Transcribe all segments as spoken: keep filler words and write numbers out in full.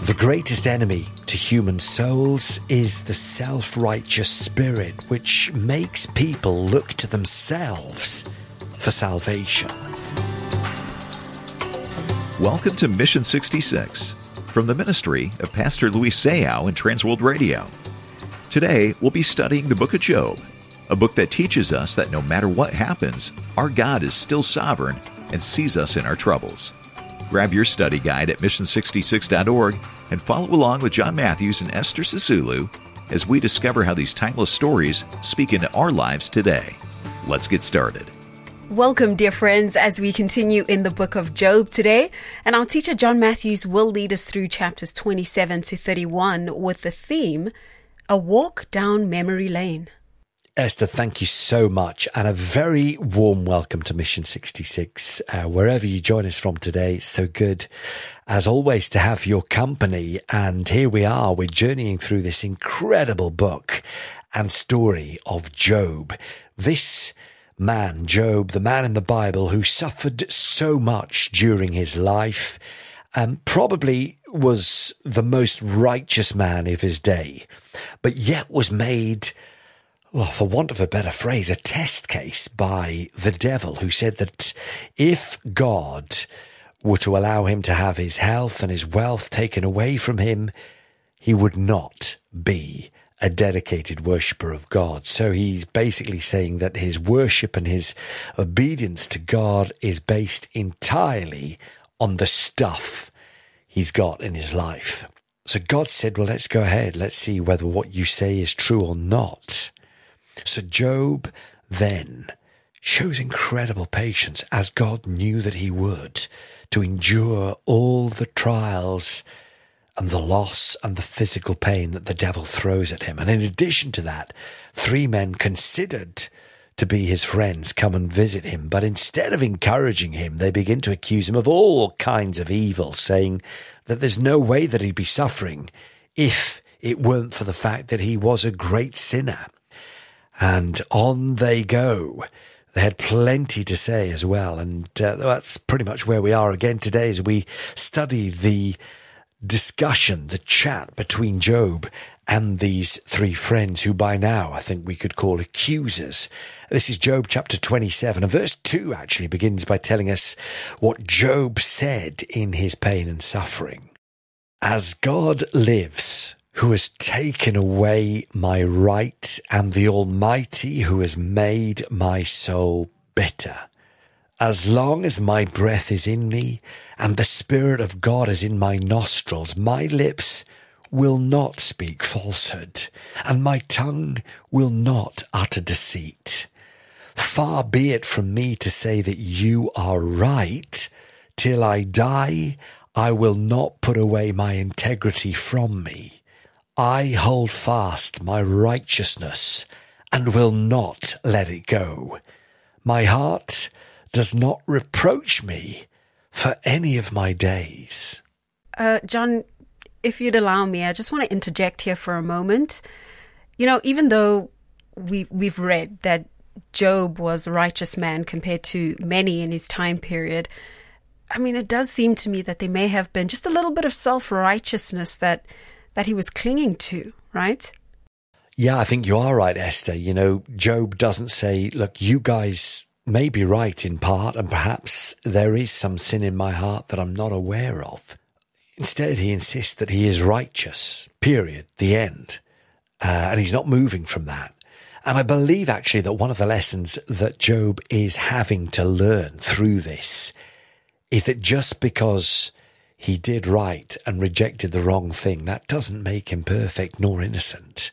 The greatest enemy to human souls is the self-righteous spirit, which makes people look to themselves for salvation. Welcome to Mission sixty-six, from the ministry of Pastor Luis Sayao and Transworld Radio. Today, we'll be studying the book of Job, a book that teaches us that no matter what happens, our God is still sovereign and sees us in our troubles. Grab your study guide at mission sixty-six dot org and follow along with John Matthews and Esther Sisulu as we discover how these timeless stories speak into our lives today. Let's get started. Welcome, dear friends, as we continue in the book of Job today. And our teacher, John Matthews, will lead us through chapters twenty-seven to thirty-one with the theme, A Walk Down Memory Lane. Esther, thank you so much, and a very warm welcome to Mission sixty-six. Uh, wherever you join us from today, it's so good, as always, to have your company. And here we are, we're journeying through this incredible book and story of Job. This man, Job, the man in the Bible who suffered so much during his life, and um, probably was the most righteous man of his day, but yet was made, well, for want of a better phrase, a test case by the devil, who said that if God were to allow him to have his health and his wealth taken away from him, he would not be a dedicated worshipper of God. So he's basically saying that his worship and his obedience to God is based entirely on the stuff he's got in his life. So God said, well, let's go ahead. Let's see whether what you say is true or not. So Job then shows incredible patience, as God knew that he would, to endure all the trials and the loss and the physical pain that the devil throws at him. And in addition to that, three men considered to be his friends come and visit him, but instead of encouraging him, they begin to accuse him of all kinds of evil, saying that there's no way that he'd be suffering if it weren't for the fact that he was a great sinner. And on they go. They had plenty to say as well. And uh, that's pretty much where we are again today as we study the discussion, the chat between Job and these three friends who by now I think we could call accusers. This is Job chapter twenty-seven, and verse two actually begins by telling us what Job said in his pain and suffering. As God lives, who has taken away my right, and the Almighty who has made my soul bitter. As long as my breath is in me, and the Spirit of God is in my nostrils, my lips will not speak falsehood, and my tongue will not utter deceit. Far be it from me to say that you are right. Till I die, I will not put away my integrity from me. I hold fast my righteousness and will not let it go. My heart does not reproach me for any of my days. Uh, John, if you'd allow me, I just want to interject here for a moment. You know, even though we, we've read that Job was a righteous man compared to many in his time period, I mean, it does seem to me that there may have been just a little bit of self-righteousness that that he was clinging to, right? Yeah, I think you are right, Esther. You know, Job doesn't say, look, you guys may be right in part, and perhaps there is some sin in my heart that I'm not aware of. Instead, he insists that he is righteous, period, the end. Uh, and he's not moving from that. And I believe actually that one of the lessons that Job is having to learn through this is that just because he did right and rejected the wrong thing, that doesn't make him perfect nor innocent.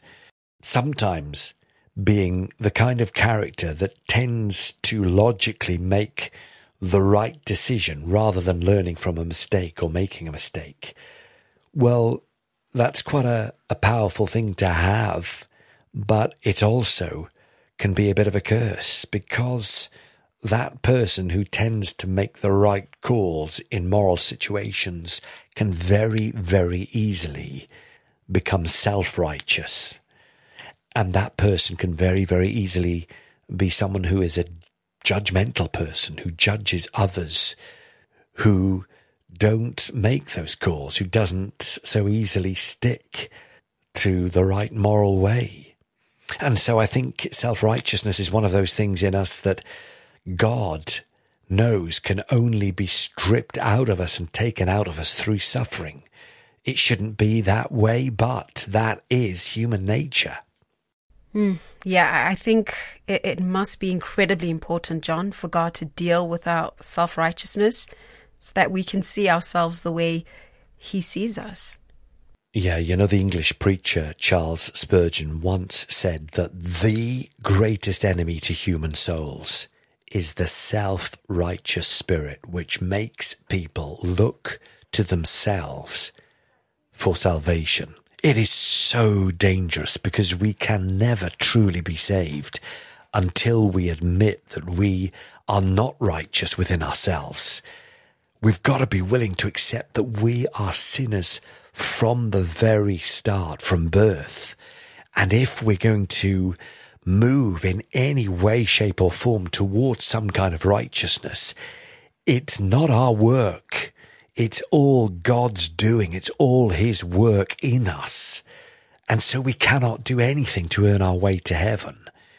Sometimes being the kind of character that tends to logically make the right decision rather than learning from a mistake or making a mistake, well, that's quite a, a powerful thing to have, but it also can be a bit of a curse, because that person who tends to make the right calls in moral situations can very, very easily become self-righteous. And that person can very, very easily be someone who is a judgmental person, who judges others, who don't make those calls, who doesn't so easily stick to the right moral way. And so I think self-righteousness is one of those things in us that God knows can only be stripped out of us and taken out of us through suffering. It shouldn't be that way, but that is human nature. Mm, yeah, I think it, it must be incredibly important, John, for God to deal with our self-righteousness so that we can see ourselves the way he sees us. Yeah, you know, the English preacher Charles Spurgeon once said that the greatest enemy to human souls is the self-righteous spirit, which makes people look to themselves for salvation. It is so dangerous because we can never truly be saved until we admit that we are not righteous within ourselves. We've got to be willing to accept that we are sinners from the very start, from birth. And if we're going to move in any way, shape or form towards some kind of righteousness, it's not our work. It's all God's doing. It's all his work in us. And so we cannot do anything to earn our way to heaven.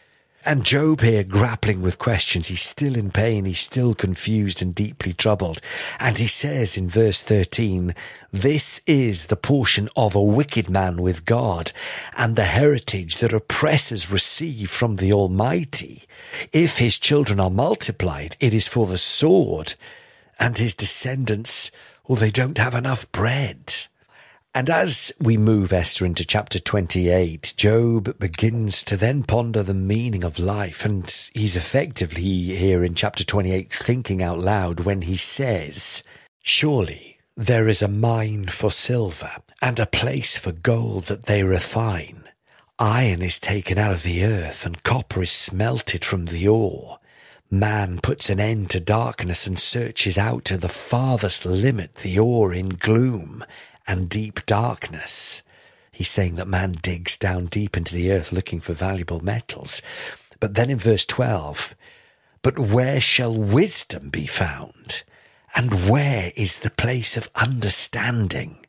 And Job here, grappling with questions, he's still in pain, he's still confused and deeply troubled. And he says in verse thirteen, "This is the portion of a wicked man with God, and the heritage that oppressors receive from the Almighty. If his children are multiplied, it is for the sword, and his descendants, well, they don't have enough bread." And as we move, Esther, into chapter twenty-eight, Job begins to then ponder the meaning of life. And he's effectively here in chapter twenty-eight thinking out loud when he says, "Surely there is a mine for silver and a place for gold that they refine. Iron is taken out of the earth and copper is smelted from the ore. Man puts an end to darkness and searches out to the farthest limit the ore in gloom and deep darkness." He's saying that man digs down deep into the earth looking for valuable metals. But then in verse twelve, "But where shall wisdom be found? And where is the place of understanding?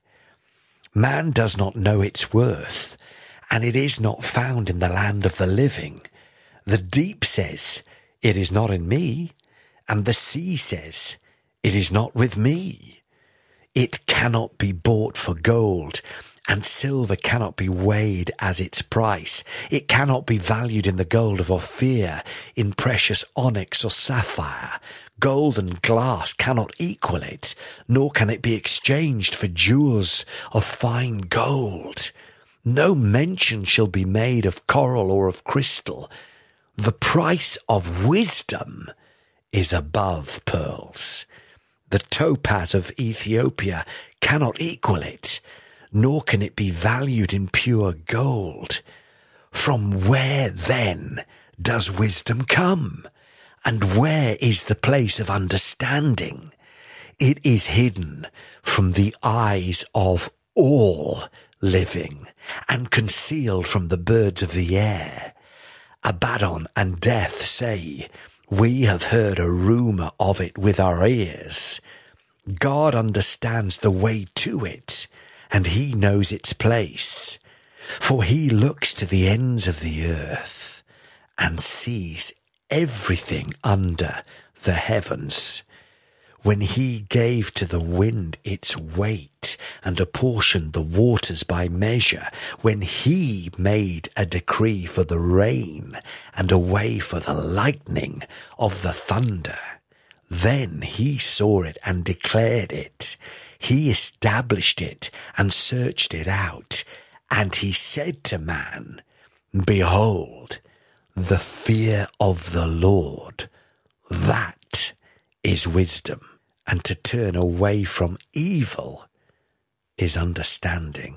Man does not know its worth, and it is not found in the land of the living. The deep says, 'It is not in me,' and the sea says, 'It is not with me.' It cannot be bought for gold, and silver cannot be weighed as its price. It cannot be valued in the gold of Ophir, in precious onyx or sapphire. Gold and glass cannot equal it, nor can it be exchanged for jewels of fine gold. No mention shall be made of coral or of crystal. The price of wisdom is above pearls. The topaz of Ethiopia cannot equal it, nor can it be valued in pure gold. From where then does wisdom come? And where is the place of understanding? It is hidden from the eyes of all living, and concealed from the birds of the air. Abaddon and Death say, 'We have heard a rumour of it with our ears.' God understands the way to it, and he knows its place. For he looks to the ends of the earth and sees everything under the heavens. When he gave to the wind its weight and apportioned the waters by measure, when he made a decree for the rain and a way for the lightning of the thunder, then he saw it and declared it. He established it and searched it out. And he said to man, 'Behold, the fear of the Lord, that is wisdom. And to turn away from evil is understanding.'"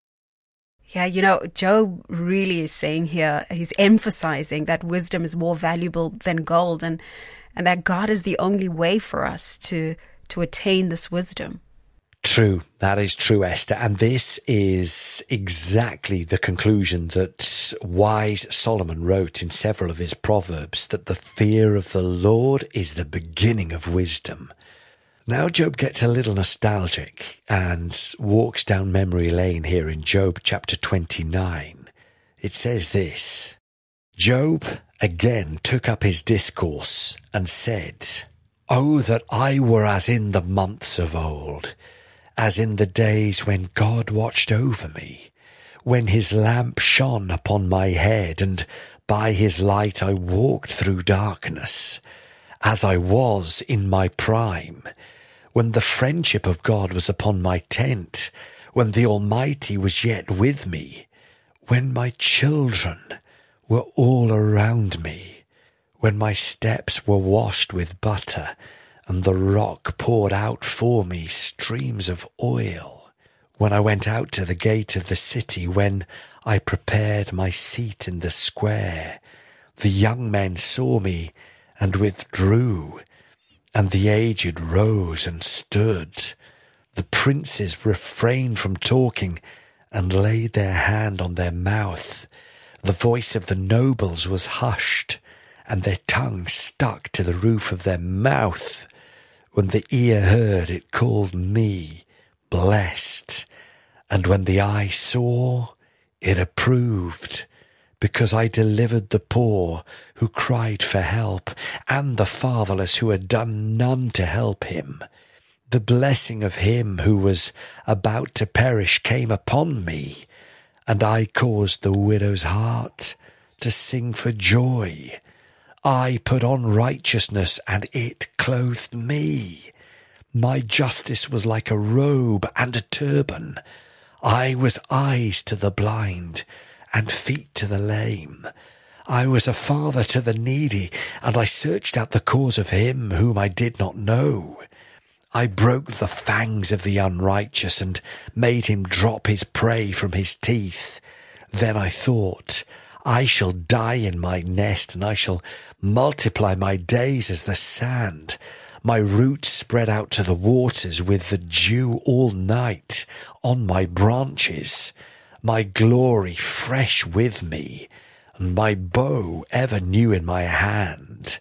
Yeah, you know, Job really is saying here, he's emphasizing that wisdom is more valuable than gold, and, and that God is the only way for us to, to attain this wisdom. True, that is true, Esther. And this is exactly the conclusion that wise Solomon wrote in several of his proverbs, that the fear of the Lord is the beginning of wisdom. Now Job gets a little nostalgic and walks down memory lane here in Job chapter twenty-nine. It says this: Job again took up his discourse and said, "Oh, that I were as in the months of old, as in the days when God watched over me, when his lamp shone upon my head, and by his light I walked through darkness, as I was in my prime, when the friendship of God was upon my tent, when the Almighty was yet with me, when my children were all around me, when my steps were washed with butter, and the rock poured out for me streams of oil, when I went out to the gate of the city, when I prepared my seat in the square. The young men saw me and withdrew, and the aged rose and stood. The princes refrained from talking and laid their hand on their mouth. The voice of the nobles was hushed, and their tongue stuck to the roof of their mouth. When the ear heard, it called me blessed, and when the eye saw, it approved, because I delivered the poor who cried for help, and the fatherless who had done none to help him. The blessing of him who was about to perish came upon me, and I caused the widow's heart to sing for joy. I put on righteousness, and it clothed me. My justice was like a robe and a turban. I was eyes to the blind, and feet to the lame. I was a father to the needy, and I searched out the cause of him whom I did not know. I broke the fangs of the unrighteous, and made him drop his prey from his teeth. Then I thought, I shall die in my nest, and I shall multiply my days as the sand. My roots spread out to the waters, with the dew all night on my branches. My glory fresh with me, and my bow ever new in my hand.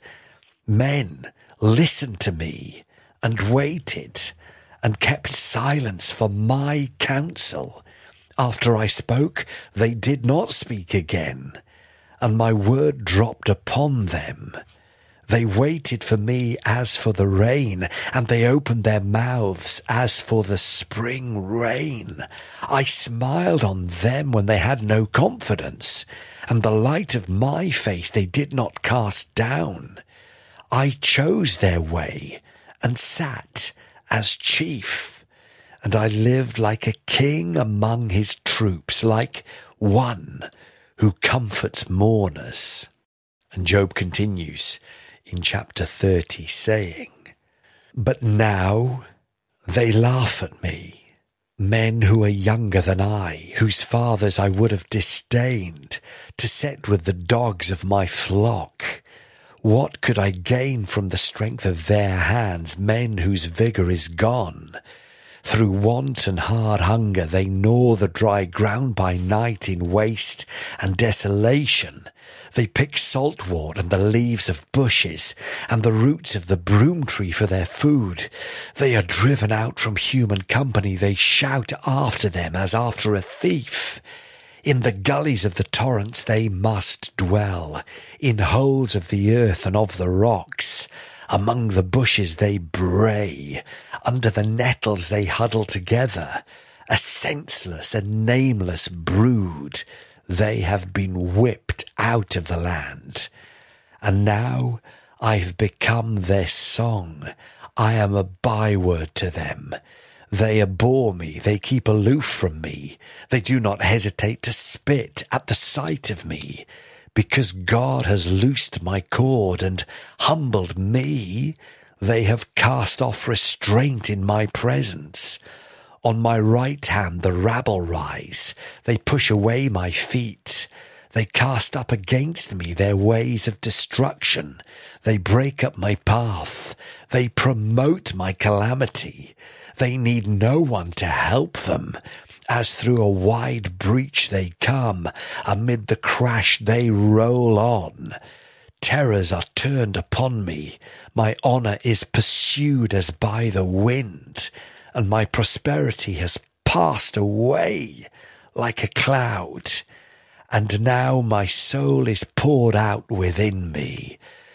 Men listened to me, and waited, and kept silence for my counsel. After I spoke, they did not speak again, and my word dropped upon them. They waited for me as for the rain, and they opened their mouths as for the spring rain. I smiled on them when they had no confidence, and the light of my face they did not cast down. I chose their way, and sat as chief, and I lived like a king among his troops, like one who comforts mourners. And Job continues in chapter thirty, saying, But now they laugh at me, men who are younger than I, whose fathers I would have disdained to set with the dogs of my flock. What could I gain from the strength of their hands, men whose vigour is gone? Through want and hard hunger they gnaw the dry ground by night in waste and desolation. They pick saltwort and the leaves of bushes and the roots of the broom tree for their food. They are driven out from human company. They shout after them as after a thief. In the gullies of the torrents they must dwell, in holes of the earth and of the rocks. Among the bushes they bray, under the nettles they huddle together. A senseless and nameless brood, they have been whipped out of the land. And now I have become their song. I am a byword to them. They abhor me, they keep aloof from me. They do not hesitate to spit at the sight of me. Because God has loosed my cord and humbled me, they have cast off restraint in my presence. On my right hand the rabble rise. They push away my feet. They cast up against me their ways of destruction. They break up my path. They promote my calamity. They need no one to help them. As through a wide breach they come, amid the crash they roll on. terrors are turned upon me. My honour is pursued as by the wind, and my prosperity has passed away like a cloud. And now my soul is poured out within me.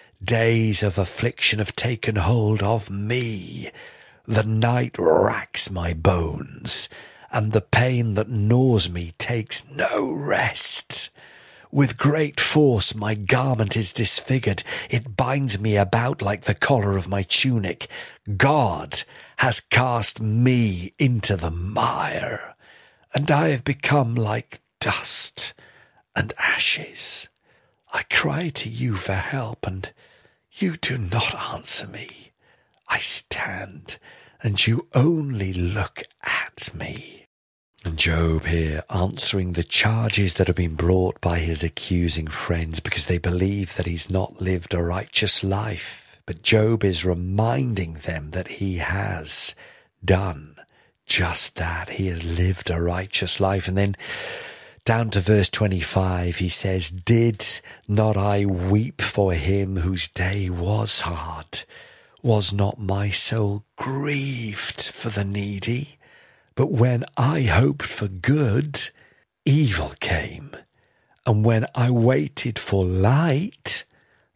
Days of affliction have taken hold of me. The night racks my bones, and the pain that gnaws me takes no rest. With great force my garment is disfigured. It binds me about like the collar of my tunic. God has cast me into the mire, and I have become like dust and ashes. I cry to you for help, and you do not answer me. I stand, and you only look at me. And Job here answering the charges that have been brought by his accusing friends because they believe that he's not lived a righteous life. But Job is reminding them that he has done just that. He has lived a righteous life. And then down to verse twenty-five, he says, Did not I weep for him whose day was hard? Was not my soul grieved for the needy? But when I hoped for good, evil came. And when I waited for light,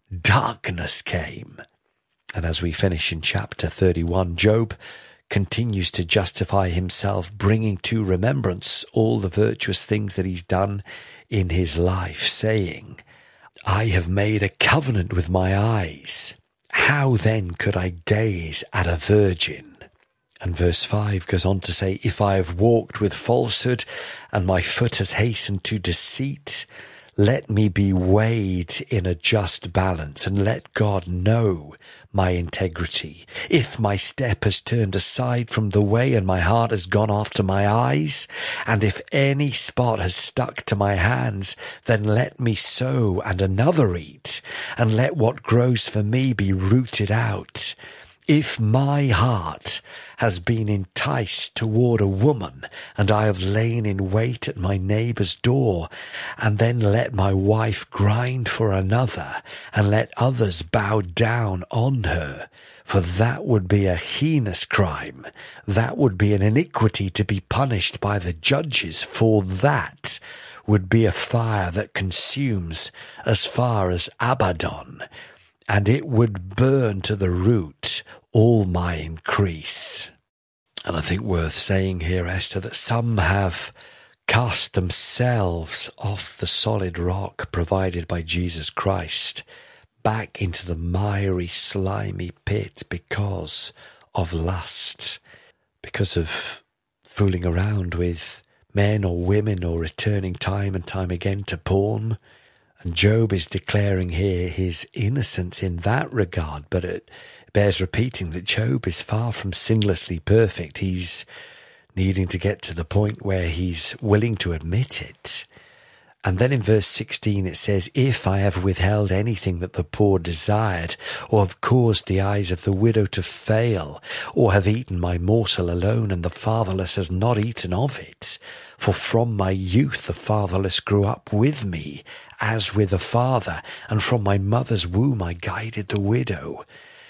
darkness came. And as we finish in chapter thirty-one, Job continues to justify himself, bringing to remembrance all the virtuous things that he's done in his life, saying, I have made a covenant with my eyes. How then could I gaze at a virgin? And verse five goes on to say, If I have walked with falsehood and my foot has hastened to deceit, let me be weighed in a just balance, and let God know my integrity. If my step has turned aside from the way and my heart has gone after my eyes, and if any spot has stuck to my hands, then let me sow and another eat, and let what grows for me be rooted out. If my heart has been enticed toward a woman, and I have lain in wait at my neighbour's door, and then let my wife grind for another, and let others bow down on her, for that would be a heinous crime. That would be an iniquity to be punished by the judges, for that would be a fire that consumes as far as Abaddon, and it would burn to the root all my increase. And I think worth saying here, Esther, that some have cast themselves off the solid rock provided by Jesus Christ back into the miry, slimy pit because of lust, because of fooling around with men or women or returning time and time again to porn. And Job is declaring here his innocence in that regard, but it bears repeating that Job is far from sinlessly perfect. He's needing to get to the point where he's willing to admit it. And then in verse sixteen it says, If I have withheld anything that the poor desired, or have caused the eyes of the widow to fail, or have eaten my morsel alone, and the fatherless has not eaten of it, for from my youth the fatherless grew up with me, as with a father, and from my mother's womb I guided the widow.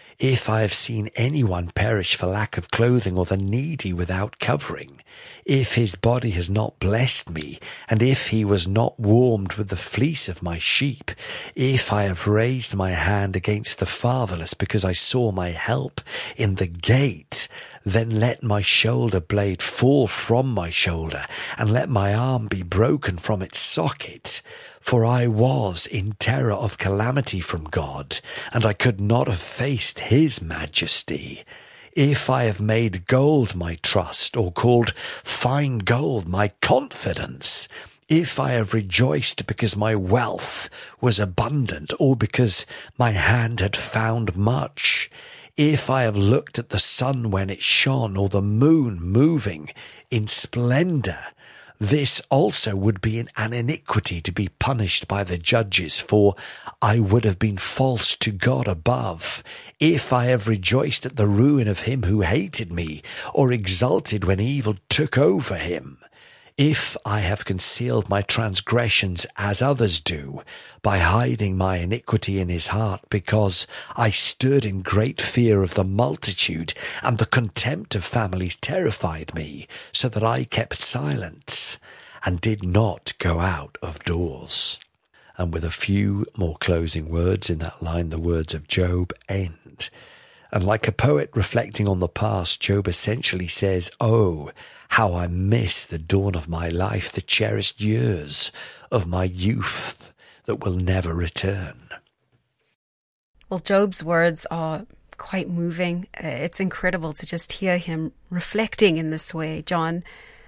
If I have seen anyone perish for lack of clothing, or the needy without covering, if his body has not blessed me, and if he was not warmed with the fleece of my sheep, if I have raised my hand against the fatherless because I saw my help in the gate, then let my shoulder blade fall from my shoulder, and let my arm be broken from its socket. For I was in terror of calamity from God, and I could not have faced his majesty. If I have made gold my trust, or called fine gold my confidence, if I have rejoiced because my wealth was abundant, or because my hand had found much, if I have looked at the sun when it shone, or the moon moving in splendour, this also would be an iniquity to be punished by the judges, for I would have been false to God above. If I have rejoiced at the ruin of him who hated me, or exulted when evil took over him, If I have concealed my transgressions as others do, by hiding my iniquity in his heart, because I stood in great fear of the multitude, and the contempt of families terrified me, so that I kept silence, and did not go out of doors. And with a few more closing words in that line, the words of Job end. And like a poet reflecting on the past, Job essentially says, oh, how I miss the dawn of my life, the cherished years of my youth that will never return. Well, Job's words are quite moving. Uh, it's incredible to just hear him reflecting in this way, John.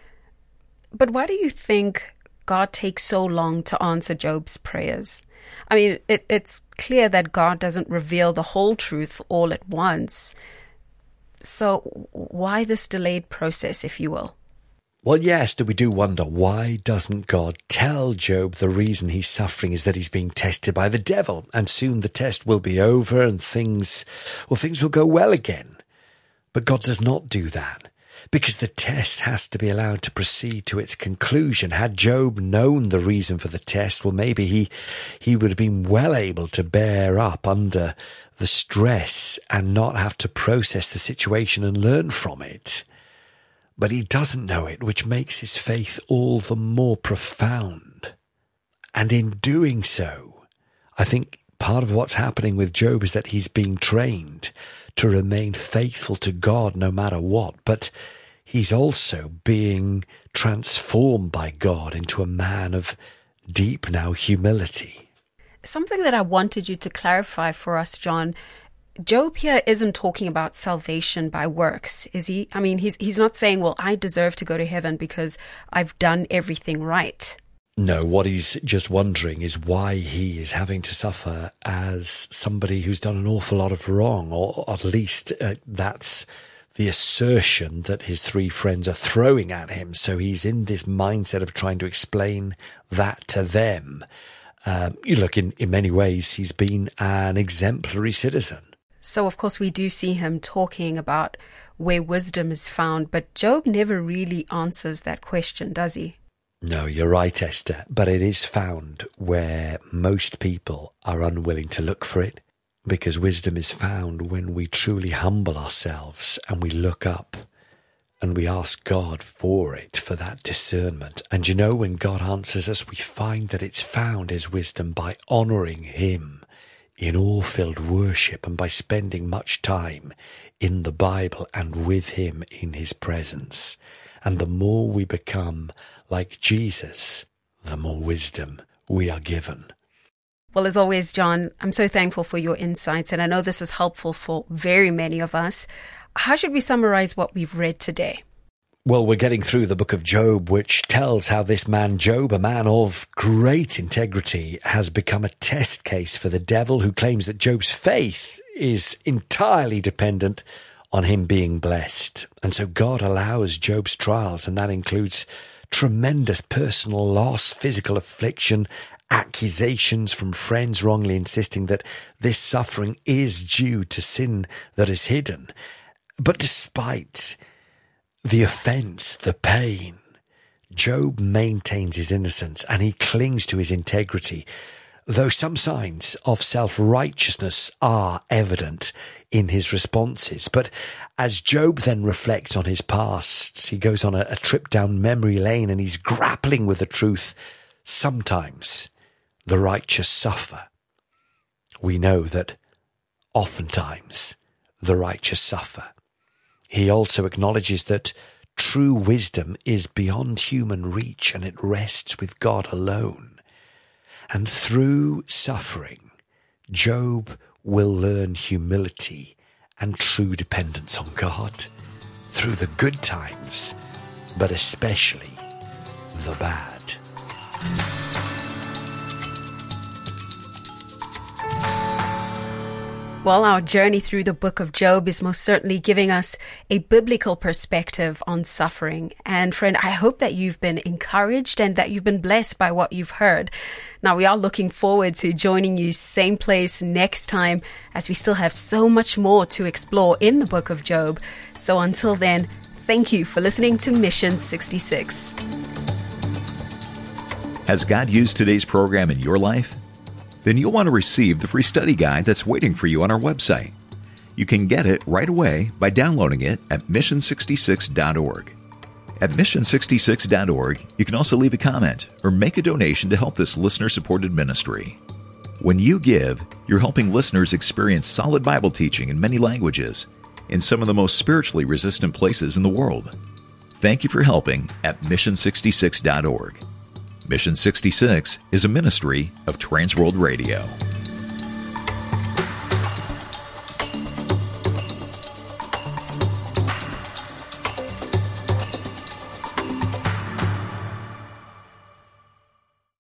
But why do you think God takes so long to answer Job's prayers? I mean, it, it's clear that God doesn't reveal the whole truth all at once. So why this delayed process, if you will? Well, yes, do we do wonder, why doesn't God tell Job the reason he's suffering is that he's being tested by the devil, and soon the test will be over and things, well, things will go well again. But God does not do that, because the test has to be allowed to proceed to its conclusion. Had Job known the reason for the test, well, maybe he, he would have been well able to bear up under the stress and not have to process the situation and learn from it. But he doesn't know it, which makes his faith all the more profound. And in doing so, I think part of what's happening with Job is that he's being trained to remain faithful to God no matter what, but he's also being transformed by God into a man of deep now humility. Something that I wanted you to clarify for us, John. Job here isn't talking about salvation by works, is he? I mean, he's he's not saying, well, I deserve to go to heaven because I've done everything right. No, what he's just wondering is why he is having to suffer as somebody who's done an awful lot of wrong, or at least uh, that's the assertion that his three friends are throwing at him. So he's in this mindset of trying to explain that to them. Um, you look, in, in many ways, he's been an exemplary citizen. So, of course, we do see him talking about where wisdom is found, but Job never really answers that question, does he? No, you're right, Esther, but it is found where most people are unwilling to look for it, because wisdom is found when we truly humble ourselves and we look up and we ask God for it, for that discernment. And you know, when God answers us, we find that it's found as wisdom by honouring him in awe-filled worship and by spending much time in the Bible and with him in his presence. And the more we become like Jesus, the more wisdom we are given. Well, as always, John, I'm so thankful for your insights, and I know this is helpful for very many of us. How should we summarize what we've read today? Well, we're getting through the book of Job, which tells how this man Job, a man of great integrity, has become a test case for the devil, who claims that Job's faith is entirely dependent on him being blessed. And so God allows Job's trials, and that includes tremendous personal loss, physical affliction, accusations from friends wrongly insisting that this suffering is due to sin that is hidden. But despite the offense, the pain, Job maintains his innocence and he clings to his integrity, though some signs of self-righteousness are evident in his responses. But as Job then reflects on his past, he goes on a, a trip down memory lane and he's grappling with the truth. Sometimes the righteous suffer. We know that oftentimes the righteous suffer. He also acknowledges that true wisdom is beyond human reach and it rests with God alone. And through suffering, Job will learn humility and true dependence on God through the good times, but especially the bad. Well, our journey through the book of Job is most certainly giving us a biblical perspective on suffering. And friend, I hope that you've been encouraged and that you've been blessed by what you've heard. Now, we are looking forward to joining you same place next time, as we still have so much more to explore in the book of Job. So until then, thank you for listening to Mission sixty-six. Has God used today's program in your life? Then you'll want to receive the free study guide that's waiting for you on our website. You can get it right away by downloading it at mission sixty-six dot org. At mission sixty-six dot org, you can also leave a comment or make a donation to help this listener-supported ministry. When you give, you're helping listeners experience solid Bible teaching in many languages in some of the most spiritually resistant places in the world. Thank you for helping at mission sixty-six dot org. Mission sixty-six is a ministry of Transworld Radio.